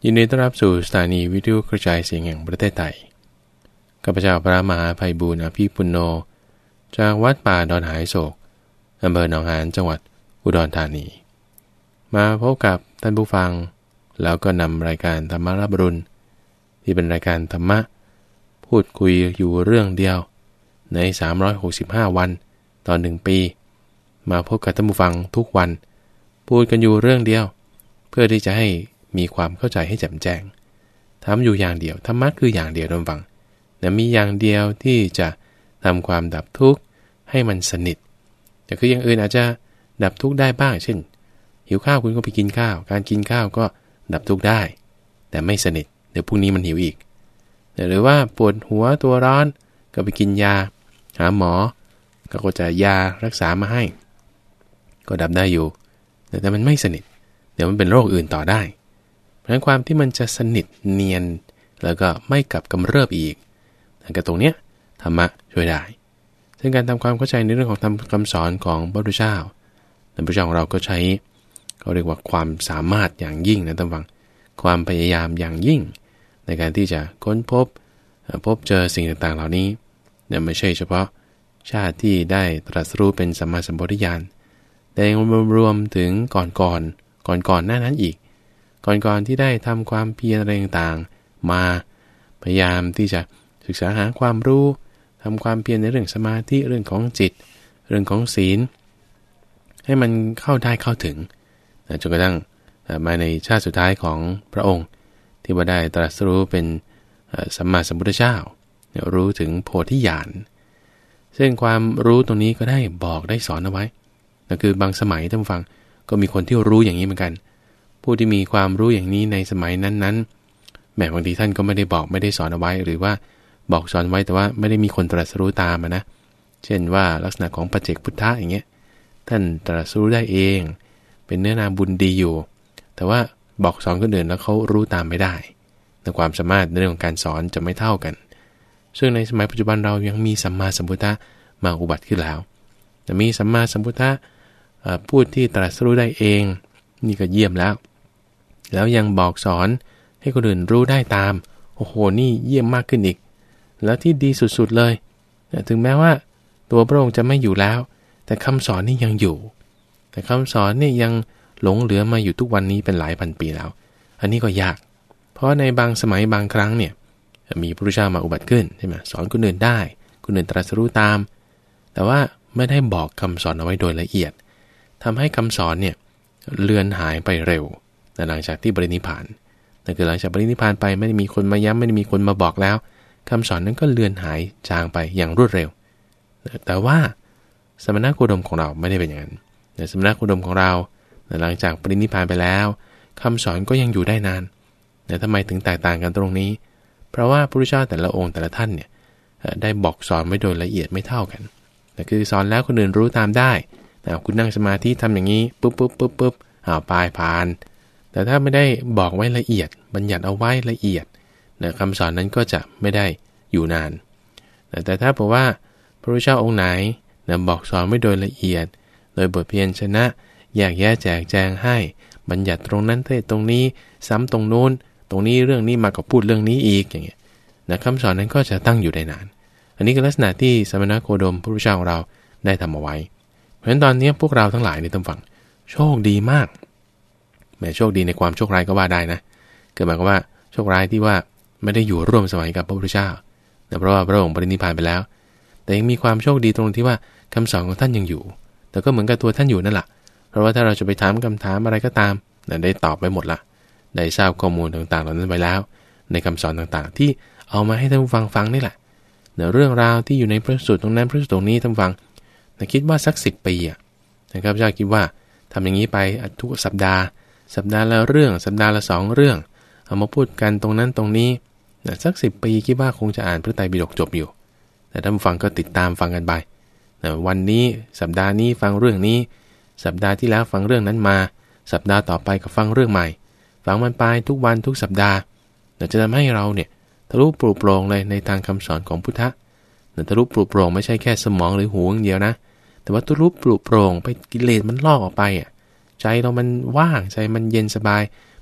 ยินดีต้อนรับสู่สถานีวิทยุกระจายเสียงแห่งประเทศไทยข้าพเจ้าพระมหาไพบูลย์อภิปุณโญจากวัดป่าดอนหายโศกอำเภอหนองหานจังหวัดอุดรธานีมาพบกับท่านผู้ฟังแล้วก็นำรายการธรรมรับรุณที่เป็นรายการธรรมะพูดคุยอยู่เรื่องเดียวใน365วันต่อ1ปีมาพบกับท่านผู้ฟังทุกวันพูดกันอยู่เรื่องเดียวเพื่อที่จะให้มีความเข้าใจให้แจ่มแจ้งทำอยู่อย่างเดียวธรรมะคืออย่างเดียวท่านฟังแต่มีอย่างเดียวที่จะทำความดับทุกข์ให้มันสนิทแต่คืออย่างอื่นอาจจะดับทุกข์ได้บ้างเช่นหิวข้าวคุณก็ไปกินข้าวการกินข้าวก็ดับทุกข์ได้แต่ไม่สนิทเดี๋ยวพรุ่งนี้มันหิวอีกหรือว่าปวดหัวตัวร้อนก็ไปกินยาหาหมอก็จะยารักษามาให้ก็ดับได้อยู่แต่มันไม่สนิทเดี๋ยวมันเป็นโรคอื่นต่อได้เพราะฉะนั้นความที่มันจะสนิทเนียนแล้วก็ไม่กลับกำเริบอีกแต่ตรงเนี้ยธรรมะช่วยได้ซึ่งการทำความเข้าใจในเรื่องของคำสอนของพระพุทธเจ้าพระพุทธเจ้าของเราก็ใช้เขาเรียกว่าความสามารถอย่างยิ่งนะท่านฟังความพยายามอย่างยิ่งในการที่จะค้นพบเจอสิ่งต่างๆเหล่านี้เนี่ยไม่ใช่เฉพาะชาติที่ได้ตรัสรู้เป็นสัมมาสัมโพธิญาณแต่ยังรวมถึงก่อนหน้านั้นอีกก่อนที่ได้ทำความเพียรอะไรต่างๆมาพยายามที่จะศึกษาหาความรู้ทำความเพียรในเรื่องสมาธิเรื่องของจิตเรื่องของศีลให้มันเข้าถึงจนกระทั่งมาในชาติสุดท้ายของพระองค์ที่ว่าได้ตรัสรู้เป็นสัมมาสัมพุทธเจ้ารู้ถึงโพธิญาณซึ่งความรู้ตรงนี้ก็ได้บอกได้สอนเอาไว้นั่นคือบางสมัยท่านฟังก็มีคนที่รู้อย่างนี้เหมือนกันผู้ที่มีความรู้อย่างนี้ในสมัยนั้นแม้บางทีท่านก็ไม่ได้บอกไม่ได้สอนเอาไว้หรือว่าบอกสอนไว้แต่ว่าไม่ได้มีคนตรัสรู้ตามนะเช่นว่าลักษณะของปัจเจกพุทธะอย่างเงี้ยท่านตรัสรู้ได้เองเป็นเนื้อนาบุญดีอยู่แต่ว่าบอกสอนคนอื่นแล้วเขารู้ตามไม่ได้ในความสามารถในเรื่องของการสอนจะไม่เท่ากันซึ่งในสมัยปัจจุบันเรายังมีสัมมาสัมพุทธะมาอุบัติขึ้นแล้วแต่มีสัมมาสัมพุทธะพูดที่ตรัสรู้ได้เองนี่ก็เยี่ยมแล้วยังบอกสอนให้คนอื่นรู้ได้ตามโอ้โหนี่เยี่ยมมากขึ้นอีกแล้วที่ดีสุดๆเลยถึงแม้ว่าตัวพระองค์จะไม่อยู่แล้วแต่คำสอนนี่ยังอยู่แต่คำสอนนี่ยังหลงเหลือมาอยู่ทุกวันนี้เป็นหลายพันปีแล้วอันนี้ก็ยากเพราะในบางสมัยบางครั้งเนี่ยมีพระพุทธเจ้ามาอุบัติขึ้นใช่ไหมสอนคนอื่นได้คนอื่นตรัสรู้ตามแต่ว่าไม่ได้บอกคำสอนเอาไว้โดยละเอียดทำให้คำสอนเนี่ยเลือนหายไปเร็วหลังจากที่ปรินิพพานนั่นคือหลังจากปรินิพพานไปไม่ได้มีคนมาย้ำไม่ได้มีคนมาบอกแล้วคำสอนนั้นก็เลือนหายจางไปอย่างรวดเร็วแต่ว่าสมณโคดมของเราไม่ได้เป็นอย่างนั้นสมณโคดมของเราหลังจากปรินิพพานไปแล้วคำสอนก็ยังอยู่ได้นานแต่ทำไมถึงแตกต่างกันตรงนี้เพราะว่าพระพุทธเจ้าแต่ละองค์แต่ละท่านเนี่ยได้บอกสอนไว้โดยละเอียดไม่เท่ากันแต่คือสอนแล้วคนอื่นรู้ตามได้คุณนั่งสมาธิทำอย่างนี้ปุ๊บปลายผ่านแต่ถ้าไม่ได้บอกไว้ละเอียดบัญญัติเอาไว้ละเอียดคำสอนนั้นก็จะไม่ได้อยู่นานแต่ถ้าบอกว่าพระพุทธเจ้าองค์ไหนบอกสอนไว้โดยละเอียดโดยบทเพียรชนะแยกแยะแจกแจงให้บัญญัติตรงนั้นเทศตรงนี้ซ้ำตรงโน้นตรงนี้เรื่องนี้มาก็พูดเรื่องนี้อีกอย่างเงี้ยคำสอนนั้นก็จะตั้งอยู่ได้นานอันนี้คือลักษณะที่สมณโคดมพระพุทธเจ้าของเราได้ทำเอาไว้เพราะฉะนั้นตอนนี้พวกเราทั้งหลายในตำฝั่งโชคดีมากแม้โชคดีในความโชคร้ายก็ว่าได้นะเกิดหมายความว่าโชคร้ายที่ว่าไม่ได้อยู่ร่วมสมัยกับพระพุทธเจ้าเพราะว่าพระองค์ปรินิพพานไปแล้วแต่ยังมีความโชคดีตรงที่ว่าคำสอนของท่านยังอยู่แต่ก็เหมือนกับตัวท่านอยู่นั่นแหละเพราะว่าถ้าเราจะไปถามคำถามอะไรก็ตามได้ตอบไปหมดละได้ทราบข้อมูลต่างๆเหล่านั้นไปแล้วในคำสอนต่างๆที่เอามาให้ท่านฟังนี่แหละเรื่องราวที่อยู่ในพระสูตรตรงนั้นพระสูตรตรงนี้ท่านฟังคิดว่าสัก10 ปีนะครับเจ้าคิดว่าทำอย่างนี้ไปทุกสัปดาห์ละเรื่องสัปดาห์ละ2 เรื่องเอามาพูดกันตรงนั้นตรงนี้สัก10 ปีคิดว่าคงจะอ่านพระไตรปิฎกจบอยู่แต่ท่านฟังก็ติดตามฟังกันไปวันนี้สัปดาห์นี้ฟังเรื่องนี้สัปดาห์ที่แล้วฟังเรื่องนั้นมาสัปดาห์ต่อไปก็ฟังเรื่องใหม่ฟังมันไปทุกวันทุกสัปดาห์จะทำให้เราเนี่ยทะลุปลุกโปร่งเลยในทางคำสอนของพุทธะทะลุปลุกโปร่งไม่ใช่แค่สมองหรือหูอย่างเดียวนะแต่ว่าทะลุปลุกโปร่งไปกิเลสมันลอกออกไปใจเรามันว่างใจมันเย็นสบายเพ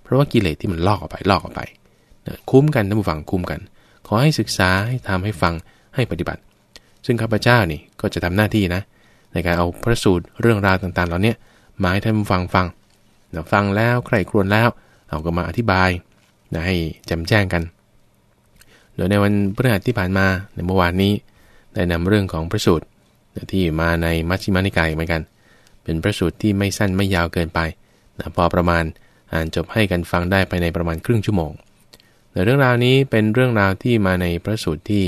ราะว่ากิเลสที่มันลอกออกไปคุ้มกันท่านผู้ฟังคุ้มกันขอให้ศึกษาให้ทำให้ฟังให้ปฏิบัติซึ่งข้าพเจ้านี่ก็จะทำหน้าที่นะในการเอาพระสูตรเรื่องราวต่างๆเหล่านี้มาให้ท่านผู้ฟังฟังแล้วใคร่ครวญแล้วเอาก็มาอธิบายให้แจ่มแจ้งกันโดยในวันพฤหัสที่ผ่านมาในเมื่อวานนี้ได้นำเรื่องของพระสูตรที่มาในมัชฌิมานิกายเหมือนกันเป็นพระสูตรที่ไม่สั้นไม่ยาวเกินไปพอประมาณอ่านจบให้กันฟังได้ภายในประมาณครึ่งชั่วโมงเรื่องราวนี้เป็นเรื่องราวที่มาในพระสูตรที่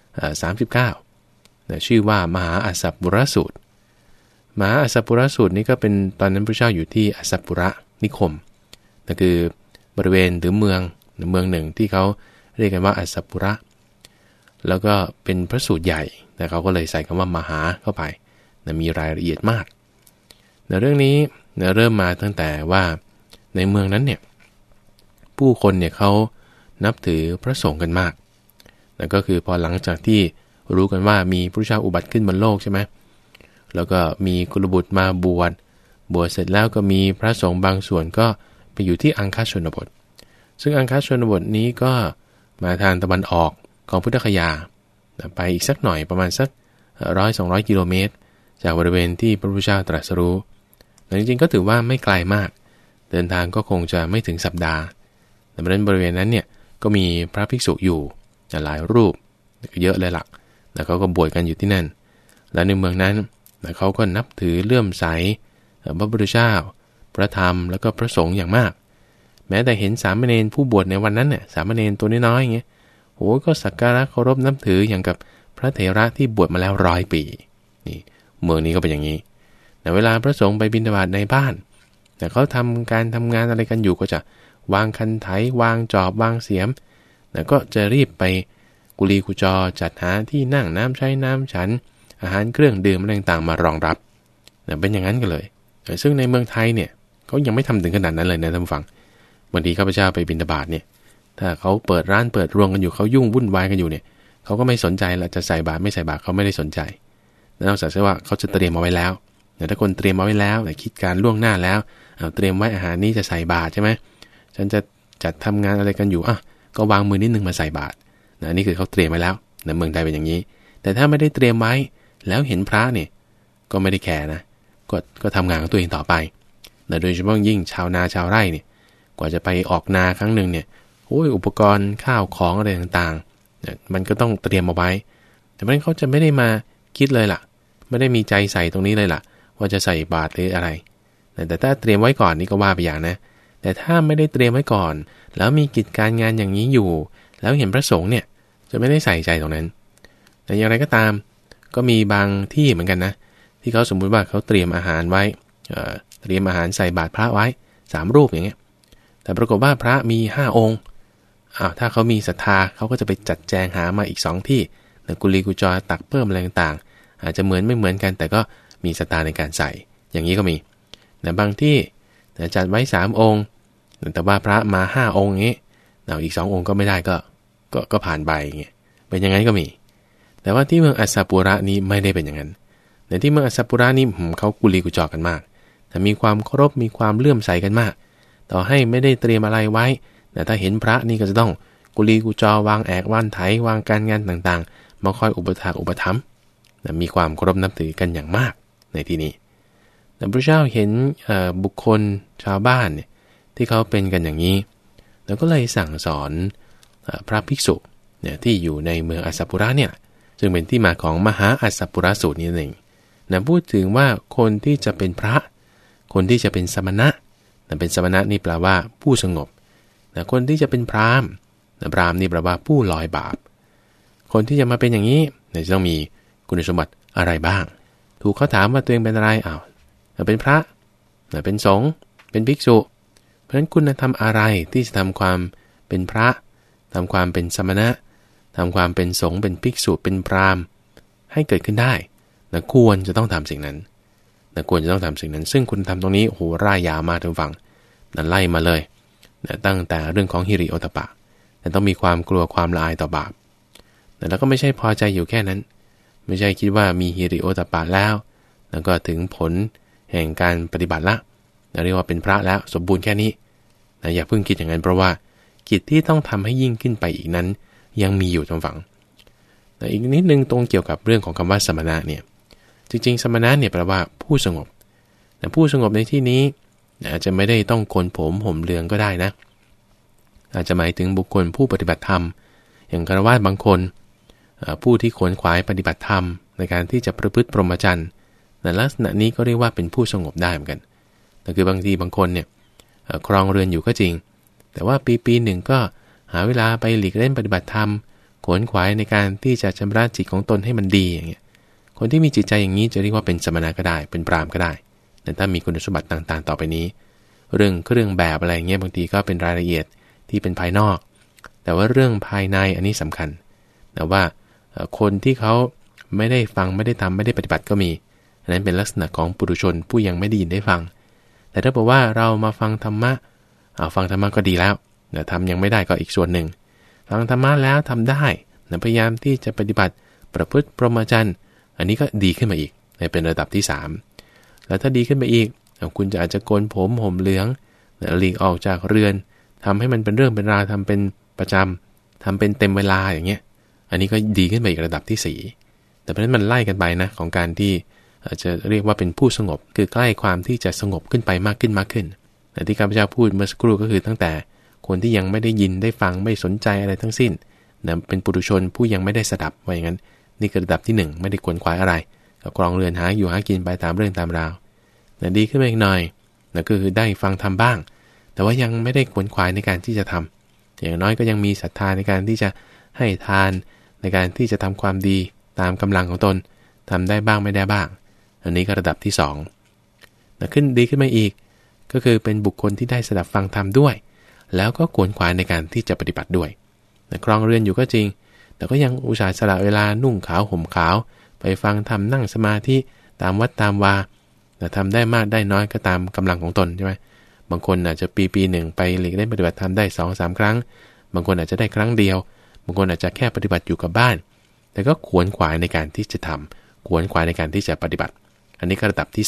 39ชื่อว่ามหาอัสสัปปุรสูตรมหาอัสสัปปุรสูตรนี้ก็เป็นตอนนั้นพระเจ้าอยู่ที่อัสสัปปุระนิคมนั่นคือบริเวณหรือเมืองหนึ่งที่เขาเรียกกันว่าอัสสัปปุระแล้วก็เป็นพระสูตรใหญ่แต่เขาก็เลยใส่คำว่ามหาเข้าไปมีรายละเอียดมากเรื่องนี้เริ่มมาตั้งแต่ว่าในเมืองนั้นเนี่ยผู้คนเนี่ยเขานับถือพระสงฆ์กันมากนั่นก็คือพอหลังจากที่รู้กันว่ามีพระเจ้าอุบัติขึ้นบนโลกใช่ไหมแล้วก็มีกุลบุตรมาบวชเสร็จแล้วก็มีพระสงฆ์บางส่วนก็ไปอยู่ที่อังคชนบทซึ่งอังคชนบทนี้ก็มาทางตะวันออกของพุทธคยาไปอีกสักหน่อยประมาณสัก100-200 กิโลเมตรจากบริเวณที่พระพุทธเจ้าตรัสรู้แต่จริงๆก็ถือว่าไม่ไกลมากเดินทางก็คงจะไม่ถึงสัปดาห์แต่บริเวณนั้นเนี่ยก็มีพระภิกษุอยู่หลายรูปเยอะเลยล่ะแล้วเขาก็บวชกันอยู่ที่นั่นและในเมืองนั้นเขาก็นับถือเลื่อมใสพระพุทธเจ้าพระธรรมแล้วก็พระสงฆ์อย่างมากแม้แต่เห็นสามเณรผู้บวชในวันนั้นเนี่ยสามเณรตัวน้อยๆอย่างเงี้ยโอ้ก็สักการะเคารพนับถืออย่างกับพระเถระที่บวชมาแล้ว100 ปีนี่เมืองนี้ก็เป็นอย่างนี้แต่เวลาพระสงฆ์ไปบิณฑบาตในบ้านแต่เขาทำงานอะไรกันอยู่ก็จะวางคันไถวางจอบวางเสียมแล้วก็จะรีบไปกุลีกุจอจัดหาที่นั่งน้ำใช้น้ำฉันอาหารเครื่องดื่มอะไรต่างๆมารองรับเป็นอย่างนั้นกันเลยซึ่งในเมืองไทยเนี่ยเขายังไม่ทำถึงขนาดนั้นเลยนะท่านผู้ฟังบางทีข้าพเจ้าไปบิณฑบาตเนี่ยถ้าเขาเปิดร้านเปิดโรงกันอยู่เขายุ่งวุ่นวายกันอยู่เนี่ยเขาก็ไม่สนใจละจะใส่บาตรไม่ใส่บาตรเขาไม่ได้สนใจนอกจากว่าเขาจะเตรียมเอาไว้แล้วแต่ถ้าคนเตรียมเอาไว้แล้วแต่คิดการล่วงหน้าแล้วเตรียมไว้อาหารนี้จะใส่บาตรใช่ไหมฉันจะจัดทำงานอะไรกันอยู่ก็วางมือนิดนึงมาใส่บาตรนี่คือเขาเตรียมไว้แล้วในเมืองไทยเป็นอย่างนี้แต่ถ้าไม่ได้เตรียมไว้แล้วเห็นพระเนี่ยก็ไม่ได้แคร์นะก็ทำงานของตัวเองต่อไปโดยเฉพาะยิ่งชาวนาชาวไร่เนี่ยกว่าจะไปออกนาครั้งหนึ่งเนี่ยอุปกรณ์ข้าวของอะไรต่างๆมันก็ต้องเตรียมเอาไว้แต่เพราะนั้นเขาจะไม่ได้มาคิดเลยล่ะไม่ได้มีใจใส่ตรงนี้เลยล่ะว่าจะใส่บาตรหรืออะไรแต่ถ้าเตรียมไว้ก่อนนี่ก็ว่าไปอย่างนะแต่ถ้าไม่ได้เตรียมไว้ก่อนแล้วมีกิจการงานอย่างนี้อยู่แล้วเห็นพระสงฆ์เนี่ยจะไม่ได้ใส่ใจตรงนั้นแต่อย่างไรก็ตามก็มีบางที่เหมือนกันนะที่เขาสมมุติว่าเขาเตรียมอาหารไว้เตรียมอาหารใส่บาตรพระไว้3 รูปอย่างเงี้ยแต่ปรากฏว่าพระมี5 องค์ถ้าเขามีศรัทธาเขาก็จะไปจัดแจงหามาอีก2 ที่กุลีกุจอตักเพิ่มอะไรต่างๆอาจจะเหมือนไม่เหมือนกันแต่ก็มีศรัทธาในการใส่อย่างนี้ก็มีแต่บางที่จัดไว้3 องค์แต่ว่าพระมา5 องค์อย่างนี้อีก2 องค์ก็ไม่ได้ก็ผ่านไปอย่างเงี้ยเป็นอย่างนั้นก็มีแต่ว่าที่เมืองอัสสัปปุระนี้ไม่ได้เป็นอย่างนั้นในที่เมืองอัสสัปปุระนี้เขากุลีกุจอกันมากแต่มีความเคารพมีความเลื่อมใสกันมากต่อให้ไม่ได้เตรียมอะไรไว้แต่ถ้าเห็นพระนี่ก็จะต้องกุลีกุจอวางแอกว่านไถวางการงานต่างๆมาคอยอุปถากอุปถัมภ์มีความเคารพนับถือกันอย่างมากในที่นี้แต่พระเจ้าเห็นบุคคลชาวบ้านเนี่ยที่เขาเป็นกันอย่างนี้แล้วก็เลยสั่งสอนพระภิกษุเนี่ยที่อยู่ในเมืองอัสสัปปุระเนี่ยซึ่งเป็นที่มาของมหาอัสสัปปุระสูตรนี้เองพูดถึงว่าคนที่จะเป็นพระคนที่จะเป็นสมณะเป็นสมณะนี่แปลว่าผู้สงบคนที่จะเป็นพราหมณ์พราหมณ์นี่แปลว่าผู้ลอยบาปคนที่จะมาเป็นอย่างนี้จะต้องมีคุณสมบัติอะไรบ้างถูกเขาถามว่าตัวเองเป็นอะไรเป็นพระเป็นสงฆ์เป็นภิกษุเพราะฉะนั้นคุณทำอะไรที่จะทำความเป็นพระทำความเป็นสมณะทำความเป็นสงฆ์เป็นภิกษุเป็นพราหมณ์ให้เกิดขึ้นได้ควรจะต้องทำสิ่งนั้นควรจะต้องทำสิ่งนั้นซึ่งคุณทำตรงนี้โหร่ายยาวมากทุกฝั่งไล่มาเลยตั้งแต่เรื่องของฮิริโอตปะแต่ต้องมีความกลัวความละอายต่อบาปแล้วก็ไม่ใช่พอใจอยู่แค่นั้นไม่ใช่คิดว่ามีฮิริโอตปะแล้วก็ถึงผลแห่งการปฏิบัติละเรียกว่าเป็นพระแล้วสมบูรณ์แค่นี้อย่าเพิ่งคิดอย่างนั้นเพราะว่ากิจที่ต้องทำให้ยิ่งขึ้นไปอีกนั้นยังมีอยู่ทางฝั่งอีกนิดนึงตรงเกี่ยวกับเรื่องของคำว่าสมณะเนี่ยจริงๆสมณะเนี่ยแปลว่าผู้สงบแต่ผู้สงบในที่นี้อาจจะไม่ได้ต้องโกนผมห่มเหลืองก็ได้นะอาจจะหมายถึงบุคคลผู้ปฏิบัติธรรมอย่างฆราวาสบางคนผู้ที่ขวนขวายปฏิบัติธรรมในการที่จะประพฤติพรหมจรรย์ในลักษณะนี้ก็เรียกว่าเป็นผู้สงบได้เหมือนกันแต่คือบางทีบางคนเนี่ยครองเรือนอยู่ก็จริงแต่ว่าปีหนึ่งก็หาเวลาไปหลีกเล่นปฏิบัติธรรมขวนขวายในการที่จะชำระจิตของตนให้มันดีอย่างเงี้ยคนที่มีจิตใจอย่างนี้จะเรียกว่าเป็นสมณะก็ได้เป็นพราหมณ์ก็ได้แต่ถ้ามีคุณสมบัติต่างๆต่อไปนี้เรื่องเครื่องแบบอะไรเงี้ยบางทีก็เป็นรายละเอียดที่เป็นภายนอกแต่ว่าเรื่องภายในอันนี้สำคัญแต่ว่าคนที่เขาไม่ได้ฟังไม่ได้ทำไม่ได้ปฏิบัติก็มีอันนั้นเป็นลักษณะของปุถุชนผู้ยังไม่ได้ยินได้ฟังแต่ถ้าบอกว่าเรามาฟังธรรมะฟังธรรมะก็ดีแล้วแต่ทำยังไม่ได้ก็อีกส่วนหนึ่งฟังธรรมะแล้วทำได้พยายามที่จะปฏิบัติประพฤติพรหมจรรย์อันนี้ก็ดีขึ้นมาอีกเป็นระดับที่3แล้วถ้าดีขึ้นไปอีกคุณจะอาจจะโกนผมห่มเหลืองหลีกออกจากเรือนทำให้มันเป็นเรื่องเป็นราวทำเป็นประจำทำเป็นเต็มเวลาอย่างเงี้ยอันนี้ก็ดีขึ้นไปอีกระดับที่4แต่เพราะฉะนั้นมันไล่กันไปนะของการที่จะเรียกว่าเป็นผู้สงบคือใกล้ความที่จะสงบขึ้นไปมากขึ้นแต่ที่ข้าพเจ้าพูดเมื่อสักครู่ก็คือตั้งแต่คนที่ยังไม่ได้ยินได้ฟังไม่สนใจอะไรทั้งสิ้นเป็นปุถุชนผู้ยังไม่ได้สดับว่าอย่างนั้นนี่คือระดับที่1ไม่ได้ขวนขวายอะไรก็ครองเรือนหาอยู่หากินไปตามเรื่องตามราวแต่ดีขึ้นมาอีกหน่อยนั่นก็คือได้ฟังทำบ้างแต่ว่ายังไม่ได้ขวนขวายในการที่จะทำอย่างน้อยก็ยังมีศรัทธาในการที่จะให้ทานในการที่จะทำความดีตามกำลังของตนทำได้บ้างไม่ได้บ้างอันนี้ก็ระดับที่2ขึ้นดีขึ้นมาอีกก็คือเป็นบุคคลที่ได้สดับฟังธรรมด้วยแล้วก็ขวนขวายในการที่จะปฏิบัติด้วยครองเรือนอยู่ก็จริงแต่ก็ยังอุตส่าห์สละเวลานุ่งขาวห่มขาวไปฟังธรรมนั่งสมาธิตามวัดตามวาแต่ทำได้มากได้น้อยก็ตามกำลังของตนใช่ไหมบางคนอาจจะปีหนึ่งไปหลีกเล่นปฏิบัติธรรมได้ 2-3 ครั้งบางคนอาจจะได้ครั้งเดียวบางคนอาจจะแค่ปฏิบัติอยู่กับบ้านแต่ก็ขวนขวายในการที่จะทำขวนขวายในการที่จะปฏิบัติอันนี้ก็ระดับที่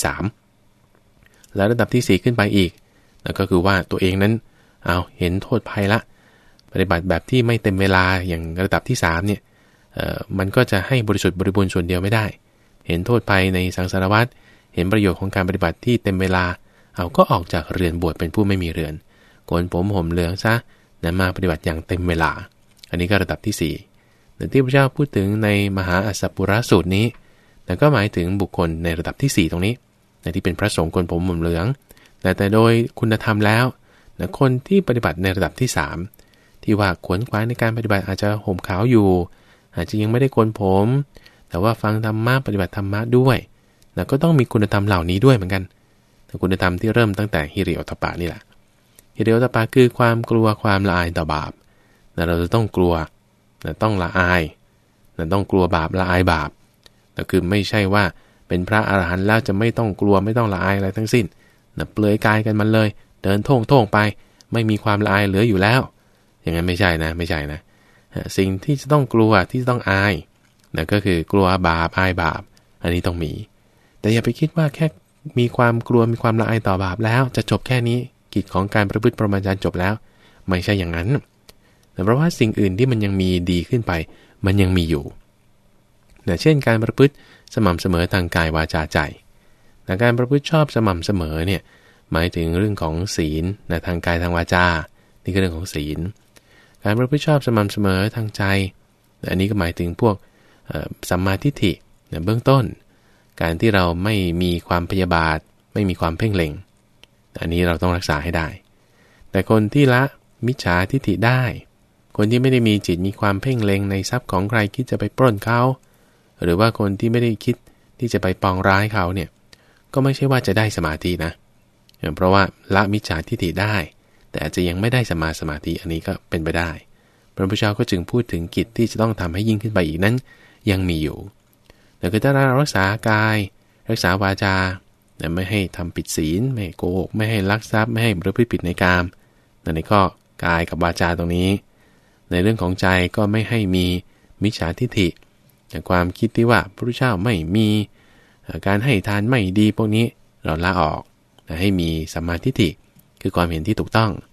3แล้วระดับที่4ขึ้นไปอีกนั่นก็คือว่าตัวเองนั้นเห็นโทษภัยละปฏิบัติแบบที่ไม่เต็มเวลาอย่างระดับที่3เนี่ยมันก็จะให้บริสุทธิ์บริบูรณ์ส่วนเดียวไม่ได้เห็นโทษภัยในสังสารวัฏเห็นประโยชน์ของการปฏิบัติที่เต็มเวลาก็ออกจากเรือนบวชเป็นผู้ไม่มีเรือนโกนผมห่มเหลืองซะมาปฏิบัติอย่างเต็มเวลาอันนี้ก็ระดับที่4แต่ที่พระเจ้าพูดถึงในมหาอัสสปุระสูตรนี้นั่นก็หมายถึงบุคคลในระดับที่4ตรงนี้ที่เป็นพระสงฆ์โกนผมห่มเหลืองแต่โดยคุณธรรมแล้วคนที่ปฏิบัติในระดับที่3ที่ว่าขวนขวายในการปฏิบัติอาจจะห่มขาวอยู่อาจจะยังไม่ได้โกนผมแต่ว่าฟังธรรมะปฏิบัติธรรมะด้วยก็ต้องมีคุณธรรมเหล่านี้ด้วยเหมือนกันแต่คุณธรรมที่เริ่มตั้งแต่ฮิริโอตปะนี่แหละฮิริโอตปะคือความกลัวความละอายต่อบาปเราจะต้องกลัวต้องละอายต้องกลัวบาปละอายบาปแต่คือไม่ใช่ว่าเป็นพระอรหันต์แล้วจะไม่ต้องกลัวไม่ต้องละอายอะไรทั้งสิ้นเปลือยกายกันมันเลยเดินท่งไปไม่มีความละอายเหลืออยู่แล้วอย่างนั้นไม่ใช่นะสิ่งที่จะต้องกลัวที่ต้องอายก็คือกลัวบาปอายบาปอันนี้ต้องมีแต่อย่าไปคิดว่าแค่มีความกลัวมีความละอายต่อบาปแล้วจะจบแค่นี้กิจของการประพฤติพรหมจรรย์จบแล้วไม่ใช่อย่างนั้นแต่เพราะว่าสิ่งอื่นที่มันยังมีดีขึ้นไปมันยังมีอยู่เช่นการประพฤติสม่ำเสมอทางกายวาจาใจแต่การประพฤติชอบสม่ำเสมอเนี่ยหมายถึงเรื่องของศีลทางกายทางวาจานี่คือเรื่องของศีลการประพฤติชอบสม่ำเสมอทางใจอันนี้ก็หมายถึงพวกสัมมาทิฏฐิเบื้องต้นการที่เราไม่มีความพยาบาทไม่มีความเพ่งเล็งอันนี้เราต้องรักษาให้ได้แต่คนที่ละมิจฉาทิฏฐิได้คนที่ไม่ได้มีจิตมีความเพ่งเล็งในทรัพย์ของใครคิดจะไปปล้นเขาหรือว่าคนที่ไม่ได้คิดที่จะไปปองร้ายเขาเนี่ยก็ไม่ใช่ว่าจะได้สมาธินะเพราะว่าละมิจฉาทิฏฐิได้แต่อาจจะยังไม่ได้สมาธิอันนี้ก็เป็นไปได้พระพุทธเจ้าก็จึงพูดถึงกิจที่จะต้องทำให้ยิ่งขึ้นไปอีกนั้นยังมีอยู่แต่คือถ้าเรารักษากายรักษาวาจาไม่ให้ทำผิดศีลไม่ให้โกหกไม่ให้ลักทรัพย์ไม่ให้ประพฤติผิดในกามนั่นนี่ก็กายกับวาจาตรงนี้ในเรื่องของใจก็ไม่ให้มีมิจฉาทิฏฐิแต่ความคิดที่ว่าพระพุทธเจ้าไม่มีการให้ทานไม่ดีพวกนี้เราละออกให้มีสัมมาทิฏฐิคือความเห็นที่ถูกต้อง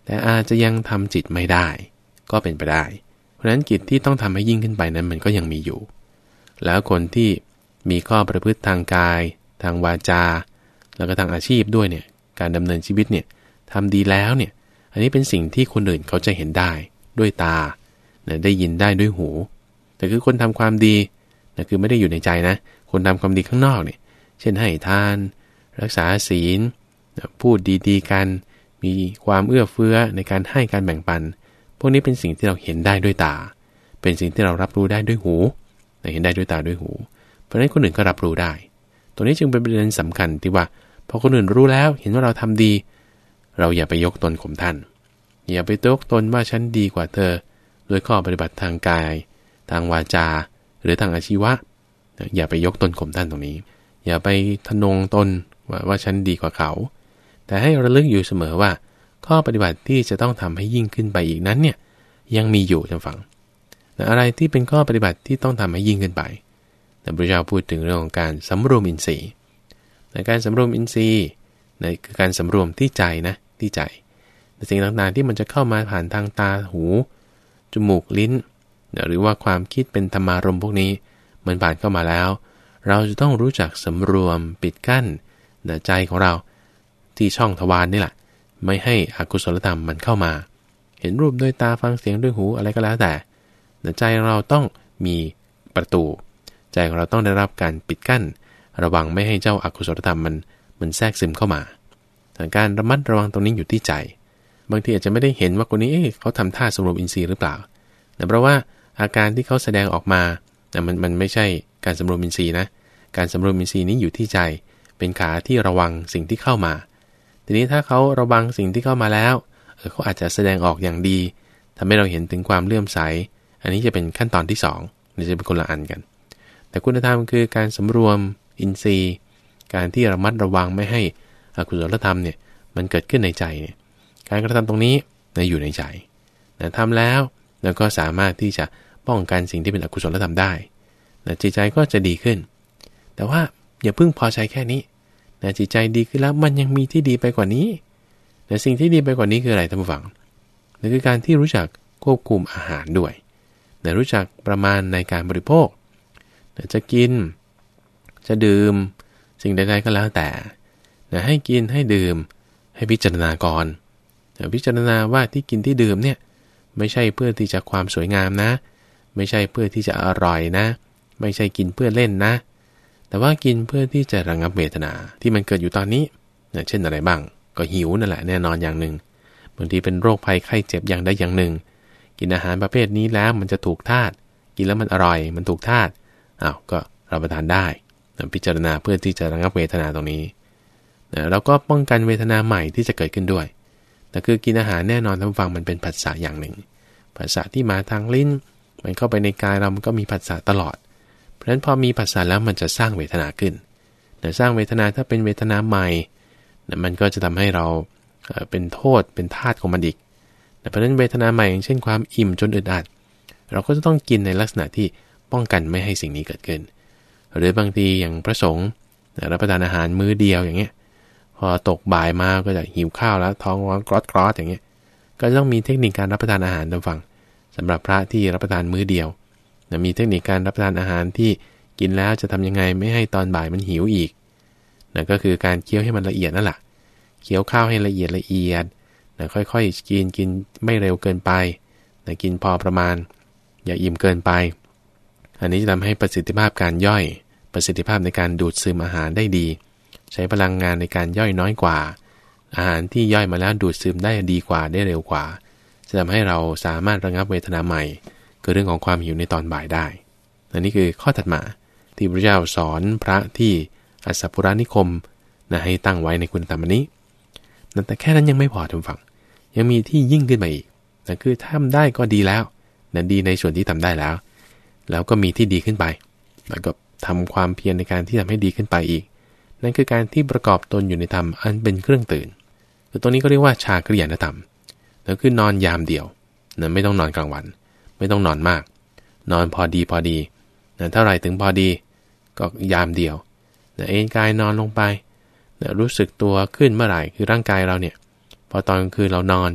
แต่อาจจะยังทำจิตไม่ได้ก็เป็นไปได้เพราะฉะนั้นกิจที่ต้องทำให้ยิ่งขึ้นไปนั้นมันก็ยังมีอยู่แล้วคนที่มีข้อประพฤติทางกายทางวาจาแล้วก็ทางอาชีพด้วยเนี่ยการดำเนินชีวิตเนี่ยทำดีแล้วเนี่ยอันนี้เป็นสิ่งที่คนอื่นเขาจะเห็นได้ด้วยตาได้ยินได้ด้วยหูแต่คือคนทำความดีคือไม่ได้อยู่ในใจนะคนทำความดีข้างนอกเนี่ยเช่นให้ทานรักษาศีลพูดดีๆกันมีความเอื้อเฟื้อในการให้การแบ่งปันพวกนี้เป็นสิ่งที่เราเห็นได้ด้วยตาเป็นสิ่งที่เรารับรู้ได้ด้วยหูเห็นได้ด้วยตาด้วยหูเพราะฉะนั้นคนอื่นก็รับรู้ได้ตัวนี้จึงเป็นประเด็นสำคัญที่ว่าพอคนอื่นรู้แล้วเห็นว่าเราทำดีเราอย่าไปยกตนข่มท่านอย่าไปยกตนว่าฉันดีกว่าเธอโดยข้อปฏิบัติทางกายทางวาจาหรือทางอาชีวะอย่าไปยกตนข่มท่านตรงนี้อย่าไปทะนงตนว่าฉันดีกว่าเขาแต่ให้ระลึกอยู่เสมอว่าข้อปฏิบัติที่จะต้องทำให้ยิ่งขึ้นไปอีกนั้นเนี่ยยังมีอยู่ท่านฟังแต่อะไรที่เป็นข้อปฏิบัติที่ต้องทำให้ยิ่งขึ้นไปแต่พระเจ้าพูดถึงเรื่องของการสำรวมอินทรีย์ในการสำรวมอินทรีย์ในคือการสำรวมที่ใจนะที่ใจสิ่งต่างๆที่มันจะเข้ามาผ่านทางตาหูจมูกลิ้นหรือว่าความคิดเป็นธรรมารมณ์พวกนี้มันผ่านเข้ามาแล้วเราจะต้องรู้จักสำรวมปิดกั้นใจของเราที่ช่องทวารนี่แหละไม่ให้อกุศลธรรมมันเข้ามาเห็นรูปด้วยตาฟังเสียงด้วยหูอะไรก็แล้วแต่ใจเราต้องมีประตูใจของเราต้องได้รับการปิดกั้นระวังไม่ให้เจ้าอกุศลธรรมมันแทรกซึมเข้ามาการระมัดระวังตรงนี้อยู่ที่ใจบางทีอาจจะไม่ได้เห็นว่าคนนี้เขาทำท่าสำรวมอินทรีย์หรือเปล่าแต่เพราะว่าอาการที่เขาแสดงออกมาแต่มันไม่ใช่การสำรวมอินทรีย์นะการสำรวมอินทรีย์นี้อยู่ที่ใจเป็นขาที่ระวังสิ่งที่เข้ามาทีนี้ถ้าเขาระวังสิ่งที่เข้ามาแล้วเขาอาจจะแสดงออกอย่างดีทำให้เราเห็นถึงความเลื่อมใสอันนี้จะเป็นขั้นตอนที่2นี่จะเป็นคนละอันกันแต่คุณธรรมคือการสำรวมอินทรีย์การที่ระมัดระวังไม่ให้อกุศลธรรมเนี่ยมันเกิดขึ้นในใจเนี่ยการกระทำตรงนี้อยู่ในใจแต่ทำแล้วก็สามารถที่จะป้องกันสิ่งที่เป็นอกุศลธรรมได้จิตใจก็จะดีขึ้นแต่ว่าอย่าเพิ่งพอใจแค่นี้จิตใจดีขึ้นแล้วมันยังมีที่ดีไปกว่านี้แต่สิ่งที่ดีไปกว่านี้คืออะไรท่านผู้ฟังนั่นคือการที่รู้จักควบคุมอาหารด้วยรู้จักประมาณในการบริโภคจะกินจะดื่มสิ่งใดๆก็แล้วแต่ให้กินให้ดื่มให้พิจารณาก่อนพิจารณาว่าที่กินที่ดื่มเนี่ยไม่ใช่เพื่อที่จะความสวยงามนะไม่ใช่เพื่อที่จะอร่อยนะไม่ใช่กินเพื่อเล่นนะแต่ว่ากินเพื่อที่จะระงับเวทนาที่มันเกิดอยู่ตอนนี้เช่นอะไรบ้างก็หิวนั่นแหละแน่นอนอย่างหนึ่งบางทีเป็นโรคภัยไข้เจ็บอย่างใดอย่างหนึ่งกินอาหารประเภทนี้แล้วมันจะถูกธาตุกินแล้วมันอร่อยมันถูกธาตุก็รับประทานได้พิจารณาเพื่อที่จะระงับเวทนาตรงนี้แล้วก็ป้องกันเวทนาใหม่ที่จะเกิดขึ้นด้วยแต่คือกินอาหารแน่นอนท่านฟังมันเป็นผัสสะอย่างหนึ่งผัสสะที่มาทางลิ้นมันเข้าไปในกายเรามันก็มีผัสสะตลอดเพราะฉะนั้นพอมีผัสสะแล้วมันจะสร้างเวทนาขึ้นแต่สร้างเวทนาถ้าเป็นเวทนาใหม่มันก็จะทำให้เราเป็นโทษเป็นทาสของมันอีกเพราะฉะนั้นเวทนาใหม่อย่างเช่นความอิ่มจนอึดอัดเราก็จะต้องกินในลักษณะที่ป้องกันไม่ให้สิ่งนี้เกิดขึ้นหรือบางทีอย่างพระสงฆ์รับประทานอาหารมื้อเดียวอย่างเงี้ยพอตกบ่ายมาก็จะหิวข้าวแล้วท้องร้องกรอดๆอย่างเงี้ยก็ต้องมีเทคนิคการรับประทานอาหารท่านฟังสำหรับพระที่รับประทานมื้อเดียวมีเทคนิคการรับประทานอาหารที่กินแล้วจะทำยังไงไม่ให้ตอนบ่ายมันหิวอีกก็คือการเคี้ยวให้มันละเอียดนั่นแหละเคี้ยวข้าวให้ละเอียดค่อยๆกินไม่เร็วเกินไปกินพอประมาณอย่าอิ่มเกินไปอันนี้จะทำให้ประสิทธิภาพการย่อยประสิทธิภาพในการดูดซึมอาหารได้ดีใช้พลังงานในการย่อยน้อยกว่าอาหารที่ย่อยมาแล้วดูดซึมได้ดีกว่าได้เร็วกว่าจะทำให้เราสามารถระงับเวทนาใหม่คือเรื่องของความหิวในตอนบ่ายได้อันนี้คือข้อถัดมาที่พระเจ้าสอนพระที่อัสสปุรานิคมให้ตั้งไว้ในคุณธรรมนี้แต่แค่นั้นยังไม่พอท่านฟังยังมีที่ยิ่งขึ้นมาอีกคือทำได้ก็ดีแล้วดีในส่วนที่ทำได้แล้วก็มีที่ดีขึ้นไปแล้วก็ทำความเพียรในการที่ทำให้ดีขึ้นไปอีกนั่นคือการที่ประกอบตนอยู่ในธรรมอันเป็นเครื่องตื่นคือตรงนี้ก็เรียกว่าชากริยานธรรมแล้วคือนอนยามเดียวไม่ต้องนอนกลางวันไม่ต้องนอนมากนอนพอดีเท่าไหร่ถึงพอดีก็ยามเดียวเอนกายนอนลงไปรู้สึกตัวขึ้นเมื่อไหร่คือร่างกายเราเนี่ยพอตอนกลางคืนเรานอนใช่ไหม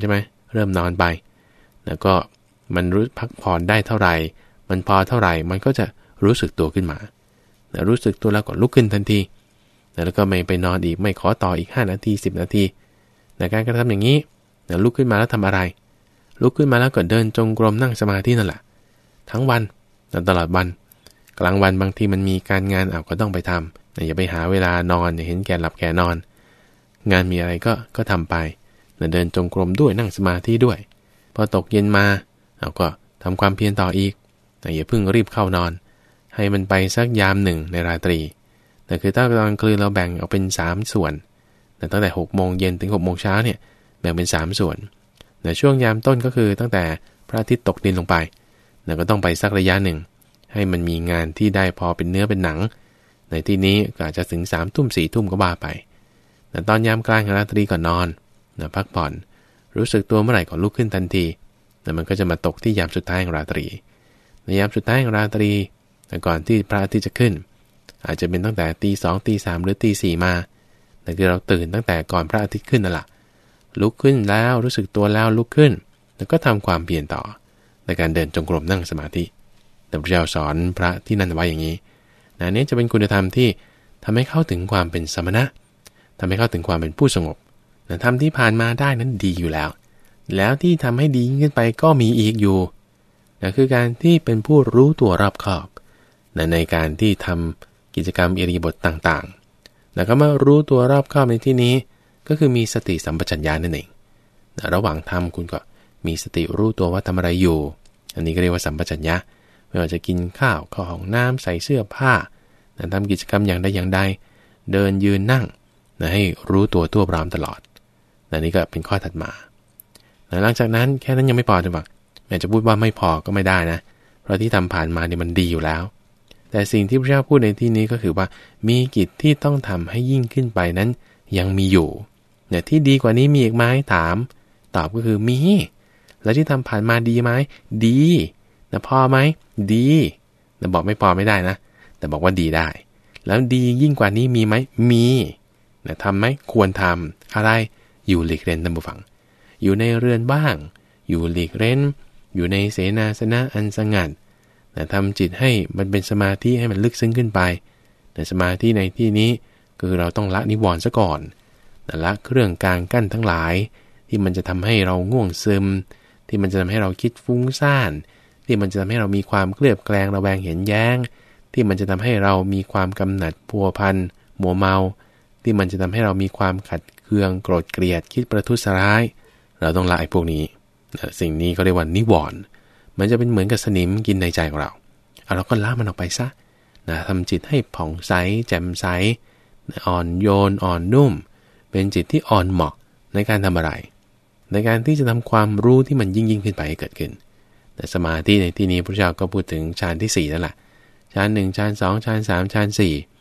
เริ่มนอนไปแล้วก็มันรู้พักผ่อนได้เท่าไหร่มันพอเท่าไหร่มันก็จะรู้สึกตัวขึ้นมารู้สึกตัวแล้วก็ลุกขึ้นทันทีแล้วก็ไม่ไปนอนอีกไม่ขอต่ออีก5นาที10นาทีในการกระทำอย่างนี้ลุกขึ้นมาแล้วทำอะไรลุกขึ้นมาแล้วก็เดินจงกรมนั่งสมาธินั่นแหละทั้งวันตลอดวันกลางวันบางทีมันมีการงานก็ต้องไปทำอย่าไปหาเวลานอนอย่าเห็นแก่หลับแก่นอนงานมีอะไรก็ทำไปเดินจงกรมด้วยนั่งสมาธิด้วยพอตกเย็นมาก็ทำความเพียรต่ออีกอย่าเพิ่งรีบเข้านอนให้มันไปสักยามหนึ่งในราตรีแต่คือถ้าตอนกลางคืนเราแบ่งออกเป็น3ส่วนแต่ตั้งแต่6โมงเย็นถึง6โมงเช้าเนี่ยแบ่งเป็น3ส่วนช่วงยามต้นก็คือตั้งแต่พระอาทิตย์ตกดินลงไปก็ต้องไปสักระยะหนึ่งให้มันมีงานที่ได้พอเป็นเนื้อเป็นหนังในที่นี้ก็อาจจะถึง3 ทุ่ม4 ทุ่มก็ว่าไปแต่ตอนยามกลางของราตรีก่อนนอนพักผ่อนรู้สึกตัวเมื่อไหร่ก็ลุกขึ้นทันทีแต่มันก็จะมาตกที่ยามสุดท้ายของราตรีในยามสุดท้ายของราตรีแต่ก่อนที่พระอาทิตย์จะขึ้นอาจจะเป็นตั้งแต่ตี 2 ตี 3หรือตี 4มาแต่คือเราตื่นตั้งแต่ก่อนพระอาทิตย์ขึ้นนั่นแหละลุกขึ้นแล้วรู้สึกตัวแล้วลุกขึ้นแล้วก็ทำความเพียรต่อในการเดินจงกรมนั่งสมาธิแต่พระเจ้าสอนพระที่นั่นไว้อย่างนี้นี้จะเป็นคุณธรรมที่ทำให้เข้าถึงความเป็นสมณะทำให้เข้าถึงความเป็นผู้สงบธรรมที่ผ่านมาได้นั้นดีอยู่แล้วที่ทำให้ดีขึ้นไปก็มีอีกอยู่คือการที่เป็นผู้รู้ตัวรอบคอบในการที่ทำกิจกรรมอิริยาบถต่างๆแล้วก็มารู้ตัวรอบคอบในที่นี้ก็คือมีสติสัมปชัญญะนั่นเองระหว่างทำคุณก็มีสติรู้ตัวว่าทำอะไรอยู่อันนี้ก็เรียกว่าสัมปชัญญะไม่ว่าจะกินข้าวเข้าห้องน้ำใส่เสื้อผ้าทำกิจกรรมอย่างใดอย่างใดเดินยืนนั่งให้รู้ตัวทั่วพร้อมตลอดนี่ก็เป็นข้อถัดมาหลังจากนั้นแค่นั้นยังไม่พอจะบอกแม้จะพูดว่าไม่พอก็ไม่ได้นะเพราะที่ทำผ่านมาเนี่ยมันดีอยู่แล้วแต่สิ่งที่พระเจ้าพูดในที่นี้ก็คือว่ามีกิจที่ต้องทำให้ยิ่งขึ้นไปนั้นยังมีอยู่ที่ดีกว่านี้มีอีกไหมถามตอบก็คือมีแล้วที่ทำผ่านมาดีไหมดีพอไหมดีแต่บอกไม่พอไม่ได้นะแต่บอกว่าดีได้แล้วดียิ่งกว่านี้มีไหมมีทำไหมควรทำอะไรอยู่หลีกเล่นท่านผู้ฟังอยู่ในเรือนบ้างอยู่หลีกเล่นอยู่ในเสนาสนะอันสงัดทำจิตให้มันเป็นสมาธิให้มันลึกซึ้งขึ้นไปแต่สมาธิในที่นี้คือเราต้องละนิวรณ์ซะก่อนละเครื่องกลางกั้นทั้งหลายที่มันจะทำให้เราง่วงซึมที่มันจะทำให้เราคิดฟุ้งซ่านที่มันจะทำให้เรามีความเคลือบแคลงระแวงเห็นแย้งที่มันจะทำให้เรามีความกำหนัดพัวพันมัวเมาที่มันจะทำให้เรามีความขัดเคืองโกรธเกลียดคิดประทุษร้ายเราต้องละไอ้พวกนี้สิ่งนี้ก็เรียกว่านิวรณ์มันจะเป็นเหมือนกับสนิมกินในใจของเราเราก็ละมันออกไปซะทำจิตให้ผ่องใสแจ่มใสอ่อนโยนอ่อนนุ่มเป็นจิตที่อ่อนเหมาะในการทำอะไรในการที่จะทำความรู้ที่มันยิ่งขึ้นไปให้เกิดขึ้นแต่สมาธิในที่นี้พระเจ้าก็พูดถึงฌานที่4นั่นแหละฌาน1ฌาน2ฌาน3ฌาน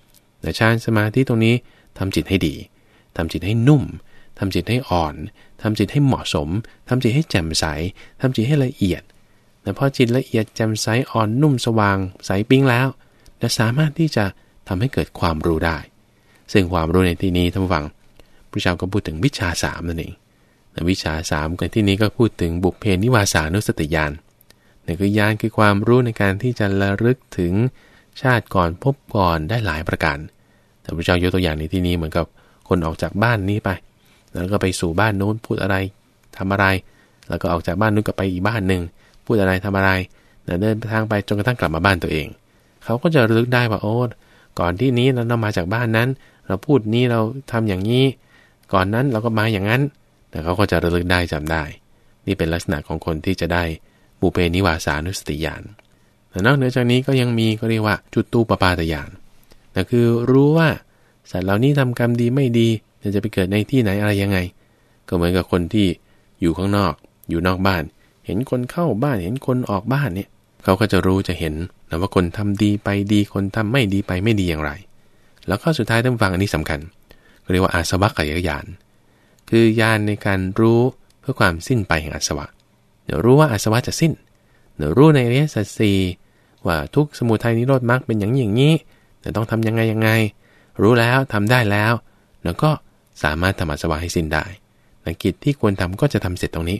4แต่ฌานสมาธิตรงนี้ทำจิตให้ดีทำจิตให้นุ่มทำจิตให้อ่อนทำจิตให้เหมาะสมทำจิตให้แจ่มใสทำจิตให้ละเอียดแต่พอจิตละเอียดแจ่มใสอ่อนนุ่มสว่างใสปิ๊งแล้วจะสามารถที่จะทำให้เกิดความรู้ได้ซึ่งความรู้ในที่นี้ท่านผู้ฟังพระเจ้าก็พูดถึงวิชา3นั่นเองวิชา3กันที่นี้ก็พูดถึงบุพเพนิวาสานุสติญาณนั่นคือญาณคือความรู้ในการที่จะระลึกถึงชาติก่อนพบก่อนได้หลายประการแต่พระเจ้ายกตัวอย่างในที่นี้เหมือนกับคนออกจากบ้านนี้ไปแล้วก็ไปสู่บ้านโน้นพูดอะไรทำอะไรแล้วก็ออกจากบ้านนู้นก็ไปอีกบ้านหนึ่งพูดอะไรทำอะไรเดินทางไปจนกระทั่งกลับมาบ้านตัวเองเขาก็จะระลึกได้ว่าโอ้ก่อนที่นี้เรามาจากบ้านนั้นเราพูดนี้เราทำอย่างนี้ก่อนนั้นเราก็มาอย่างนั้นแต่เขาก็จะระลึกได้จำได้นี่เป็นลักษณะของคนที่จะได้บุพเพนิวาสานุสติญาณแต่นอกเหนือจากนี้ก็ยังมีก็เรียกว่าจุตูปปาตญาณนั่นคือรู้ว่าสัตว์เหล่านี้ทำกรรมดีไม่ดีจะไปเกิดในที่ไหนอะไรยังไงก็เหมือนกับคนที่อยู่ข้างนอกอยู่นอกบ้านเห็นคนเข้าบ้านเห็นคนออกบ้านเนี่ยเขาก็จะรู้จะเห็นนะว่าคนทำดีไปดีคนทำไม่ดีไปไม่ดีอย่างไรแล้วข้อสุดท้ายท่านฟังอันนี้สำคัญก็เรียกว่าอาสวัคคยญาณคือญาณในการรู้เพื่อความสิ้นไปแห่งอาสวะเดี๋ยวรู้ว่าอาสวะจะสิ้นเดี๋ยวรู้ในอริยสัจสี่ว่าทุกสมุทัยนิโรธมรรคเป็นอย่างนี้แต่ต้องทำยังไงรู้แล้วทำได้แล้วแล้วก็สามารถทำอาสวะให้สิ้นได้กิจที่ควรทำก็จะทำเสร็จตรงนี้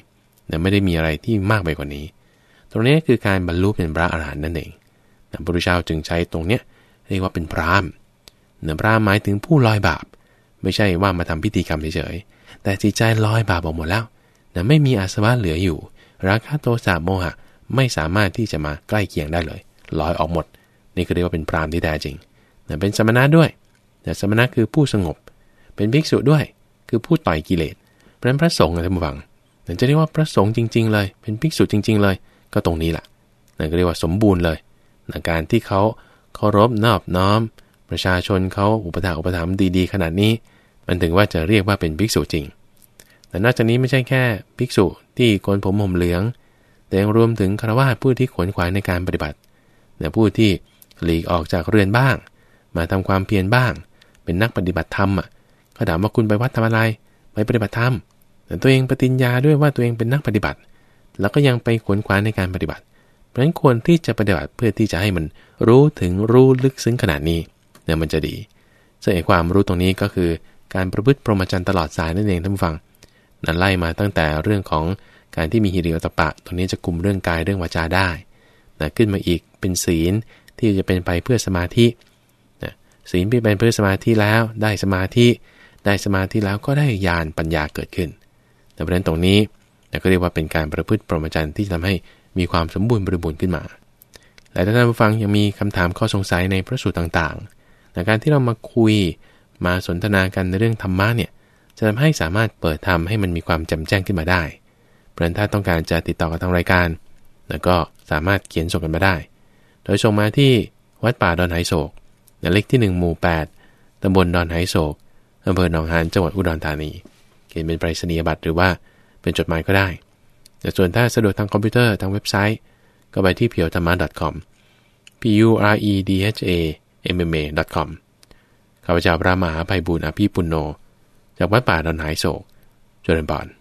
นะไม่ได้มีอะไรที่มากไปกว่านี้ตรงนี้คือการบรรลุเป็นพระอรหันต์นั่นเองพระพุทธเจ้าจึงใช้ตรงเนี้ยเรียกว่าเป็นพราหมณ์พราหมณ์หมายถึงผู้ลอยบาปไม่ใช่ว่ามาทำพิธีกรรมเฉยๆแต่จิตใจลอยบาปออกหมดแล้วไม่มีอาสวะเหลืออยู่ราคะโทสะโมหะไม่สามารถที่จะมาใกล้เคียงได้เลยลอยออกหมดนี่คือเรียกว่าเป็นพราหมณ์ที่แท้จริงเป็นสมณะด้วยแต่สมณะคือผู้สงบเป็นภิกษุด้วยคือผู้ต่อยกิเลสเพราะฉะนั้นพระสงฆ์นะท่านผู้ฟังจะเรียกว่าพระสงฆ์จริงๆเลยเป็นภิกษุจริงๆเลยก็ตรงนี้แหละนั่นก็เรียกว่าสมบูรณ์เลยในการที่เขาเคารพนอบน้อมประชาชนเขาอุปถัมภ์ดีๆขนาดนี้มันถึงว่าจะเรียกว่าเป็นภิกษุจริงแต่นอกจากนี้ไม่ใช่แค่ภิกษุที่โกนผมห่มเหลืองแต่ยังรวมถึงฆราวาสผู้ที่ขวนขวายในการปฏิบัติผู้ที่หลีกออกจากเรือนบ้างมาทำความเพียรบ้างเป็นนักปฏิบัติธรรมเขาถามว่าคุณไปวัดทำอะไรไปปฏิบัติธรรมแต่ตัวเองปฏิญญาด้วยว่าตัวเองเป็นนักปฏิบัติแล้วก็ยังไปขวนขวายในการปฏิบัติเพราะฉะนั้นควรที่จะปฏิบัติเพื่อที่จะให้มันรู้ลึกซึ้งขนาดนี้เนี่ยมันจะดีซึ่งความรู้ตรงนี้ก็คือการประพฤติพรหมจรรย์ตลอดสายนั่นเองท่านผู้ฟังนั่นไล่มาตั้งแต่เรื่องของการที่มีหิริโอตปปะตรงนี้จะคุมเรื่องกายเรื่องวาจาได้ขึ้นมาอีกเป็นศีลที่จะเป็นไปเพื่อสมาธิศีลเป็นเพื่อสมาธิแล้วได้สมาธิแล้วก็ได้ญาณปัญญาเกิดขึ้นเพราะฉะนั้นตรงนี้ก็เรียกว่าเป็นการประพฤติพรหมจรรย์ที่ทำให้มีความสมบูรณ์บริบูรณ์ขึ้นมาและถ้าท่านผู้ฟังยังมีคำถามข้อสงสัยในพระสูตรต่างๆในการที่เรามาคุยมาสนทนากันในเรื่องธรรมะเนี่ยจะทำให้สามารถเปิดธรรมให้มันมีความแจ่มแจ้งขึ้นมาได้เพราะฉะนั้นถ้าต้องการจะติดต่อกับทางรายการแล้วก็สามารถเขียนส่งกันมาได้โดยส่งมาที่วัดป่าดอนไหโศกเลขที่1หมู่8ตำบลดอนไหโศกอำเภอหนองหานจังหวัดอุดรธานีเขียนเป็นไปรษณียบัตรหรือว่าเป็นจดหมายก็ได้แต่ส่วนถ้าสะดวกทางคอมพิวเตอร์ทางเว็บไซต์ก็ไปที่ pyothama.com puredhamma.com ข้าพเจ้าพระมหาไพบูลย์อภิปุณโญจากวัดป่าดอนไหโศกเจริญพร